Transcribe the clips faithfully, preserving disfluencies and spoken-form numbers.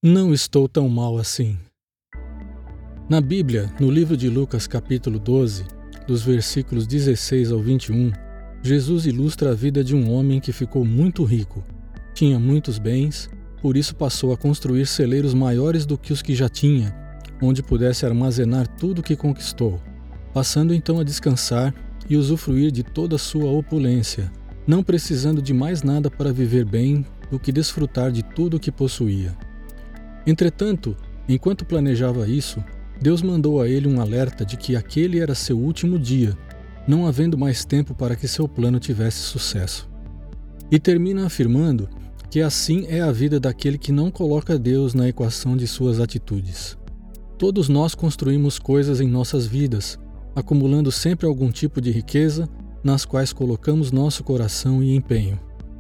Não estou tão mal assim. Na Bíblia, no livro de Lucas capítulo doze, dos versículos dezesseis ao vinte e um, Jesus ilustra a vida de um homem que ficou muito rico. Tinha muitos bens, por isso passou a construir celeiros maiores do que os que já tinha, onde pudesse armazenar tudo o que conquistou, passando então a descansar e usufruir de toda a sua opulência, não precisando de mais nada para viver bem do que desfrutar de tudo o que possuía. Entretanto, enquanto planejava isso, Deus mandou a ele um alerta de que aquele era seu último dia, não havendo mais tempo para que seu plano tivesse sucesso. E termina afirmando que assim é a vida daquele que não coloca Deus na equação de suas atitudes. Todos nós construímos coisas em nossas vidas, acumulando sempre algum tipo de riqueza, nas quais colocamos nosso coração e empenho.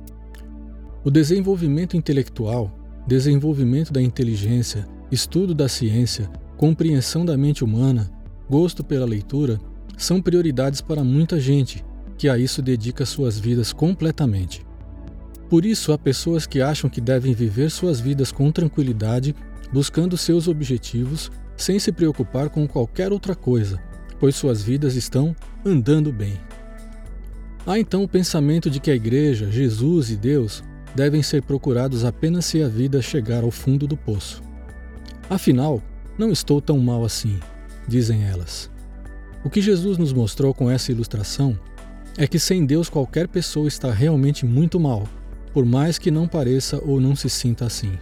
O desenvolvimento intelectual, desenvolvimento da inteligência, estudo da ciência, compreensão da mente humana, gosto pela leitura, são prioridades para muita gente, que a isso dedica suas vidas completamente. Por isso, há pessoas que acham que devem viver suas vidas com tranquilidade, buscando seus objetivos, sem se preocupar com qualquer outra coisa, pois suas vidas estão andando bem. Há então o pensamento de que a Igreja, Jesus e Deus devem ser procurados apenas se a vida chegar ao fundo do poço. Afinal, não estou tão mal assim, dizem elas. O que Jesus nos mostrou com essa ilustração é que sem Deus qualquer pessoa está realmente muito mal, por mais que não pareça ou não se sinta assim.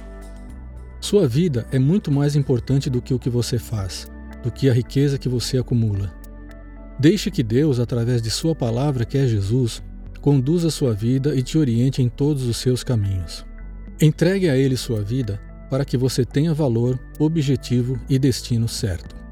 Sua vida é muito mais importante do que o que você faz, do que a riqueza que você acumula. Deixe que Deus, através de sua palavra, que é Jesus, conduza sua vida e te oriente em todos os seus caminhos. Entregue a Ele sua vida para que você tenha valor, objetivo e destino certo.